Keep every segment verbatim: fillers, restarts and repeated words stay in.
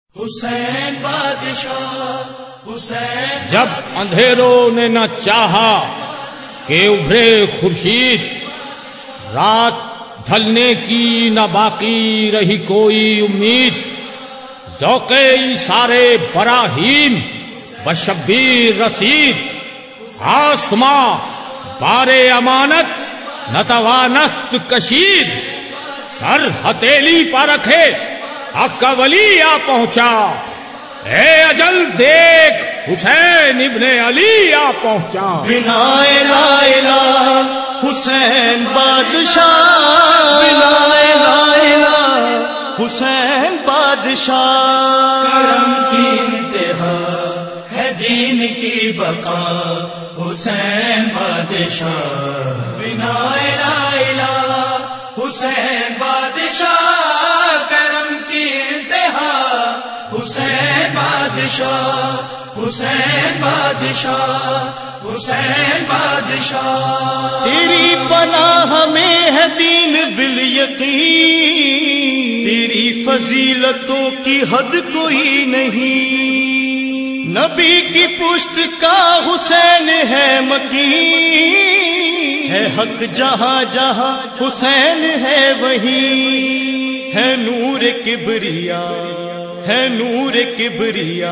حسین بادشاہ حسین جب اندھیروں نے نہ چاہا کہ ابھرے خورشید، رات ڈھلنے کی نہ باقی رہی کوئی امید، ذوق ایثارِ براہیم بشبیر رسید، آسماں بار امانت نہ توانست کشید، سر ہتھیلی پر رکھے حق کا ولی آ پہنچا، اے اجل دیکھ حسین ابن علی آ پہنچا۔ بنا لا الہ حسین بادشاہ، بنا لا الہ حسین بادشاہ، کرم کی انتہا ہے دین کی بقا حسین بادشاہ، بنا لا الہ حسین بادشاہ، کرم کی انتہا حسین بادشاہ، حسین بادشاہ، حسین بادشاہ، تیری پناہ میں ہے دین بالیقین، تیری فضیلتوں کی حد کوئی نہیں، نبی کی پشت کا حسین ہے مکین، ہے حق جہاں جہاں حسین ہے وہیں، ہے نور کبریا، ہے نور کبریا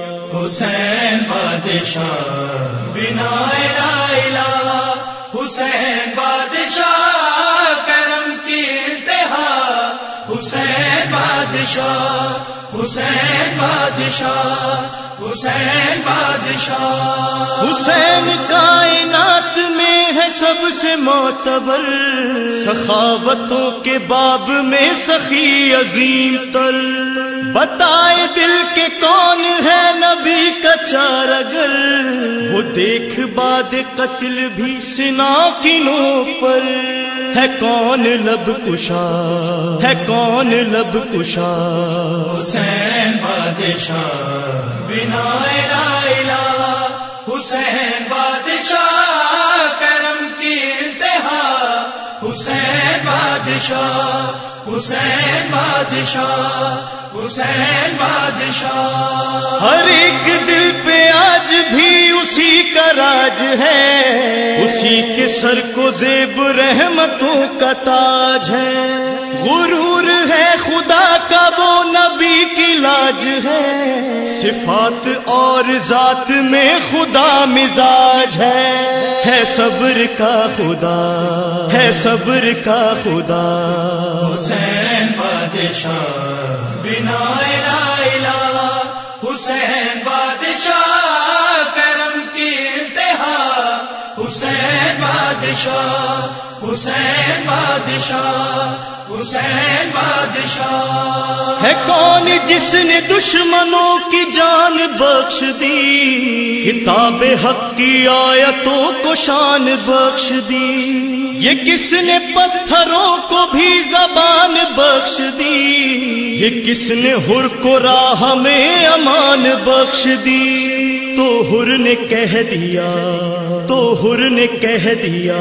حسین بادشاہ، بنا لا الہ حسین بادشاہ، کرم کی انتہا حسین بادشاہ، حسین بادشاہ، حسین بادشاہ، حسین کائنات میں ہے سب سے معتبر، سخاوتوں کے باب میں سخی عظیم تر، بتائے دل کے کون ہے نبی کا چارگر، وہ دیکھ بعد قتل بھی سنا کی نوک پر، ہے کون لب کشا، ہے کون لب کشا حسین بادشاہ، بنا لا الہ حسین بادشاہ، کرم کی انتہا حسین بادشاہ، حسین بادشاہ، حسین بادشاہ، ہر ایک دل پہ آج بھی اسی کا راج ہے، اسی کے سر کو زیب رحمتوں کا تاج ہے، غرور ہے خدا کا وہ نبی کی لاج ہے، صفات اور ذات میں خدا مزاج ہے، ہے صبر کا خدا، ہے صبر کا خدا حسین بادشاہ، بنا لا الہ حسین بادشاہ، کرم کی انتہا حسین بادشاہ، حسین بادشاہ، حسین بادشاہ، ہے کون جس نے دشمنوں کی جان بخش دی، کتاب حق کی آیتوں کو شان بخش دی، یہ کس نے پتھروں کو بھی زبان بخش دی، یہ کس نے حر کو راہ میں امان بخش دی، تو حر نے کہہ دیا، تو حر نے کہہ دیا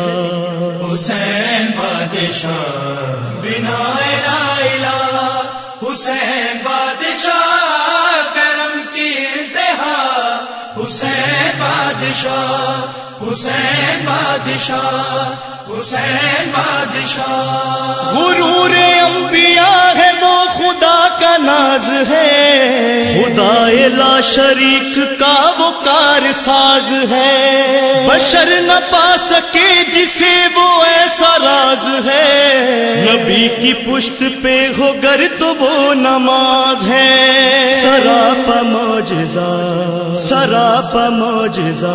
حسین بادشاہ، بنا لا الہ حسین بادشاہ، کرم کی انتہا حسین بادشاہ، حسین بادشاہ، حسین بادشاہ، غرور انبیاء ہے وہ خدا کا ناز ہے، خدا لا شریک کا وہ کار ساز ہے، بشر نہ پا سکے جسے وہ ایسا راز ہے، نبی کی پشت پہ ہو گر تو وہ نماز ہے، سراپا معجزہ، سراپا معجزہ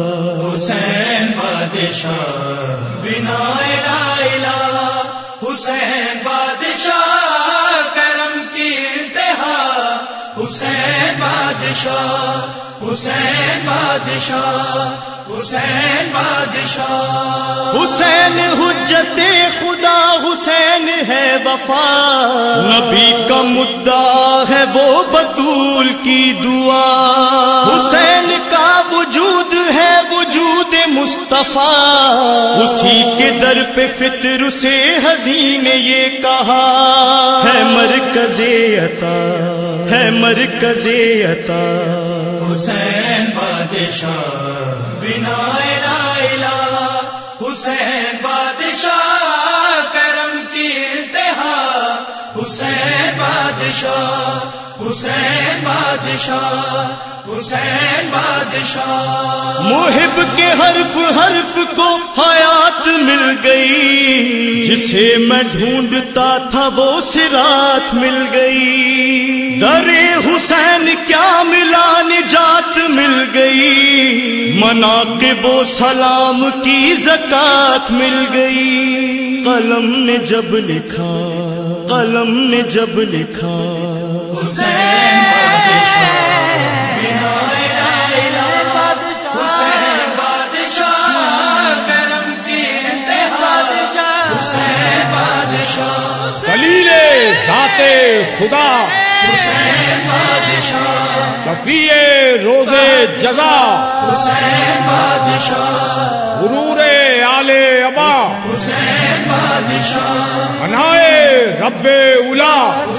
حسین بادشاہ، بنا لا الہ حسین بادشاہ، کرم کی انتہا حسین بادشاہ، حسین بادشاہ، حسین بادشاہ، حسین حجت خدا، حسین ہے وفا، نبی کا مدعا ہے وہ بطول کی دعا، حسین کا وجود ہے وجود مصطفیٰ، اسی کے در پہ فطر سے حزین نے یہ کہا، ہے مرکز عطا، ہے ہے مرکز عطا حسین بادشاہ بنا لا الہ حسین بادشاہ کرم کی انتہا حسین بادشاہ حسین بادشاہ حسین بادشاہ محب کے حرف حرف کو حیات مل گئی جسے میں ڈھونڈتا تھا وہ صراط مل گئی در حسین کیا ملا نجات مل گئی مناقب و سلام کی زکات مل گئی قلم نے جب لکھا قلم نے جب لکھا حسین بادشاہ بنا لا الہ حسین بادشاہ کرم کی انتہا حسین بادشاہ دلیل ذات خدا حسین بادشاہ شفیع روز جزا حسین بادشاہ غرور آل ابا حسین بادشاہ انائے رب اولا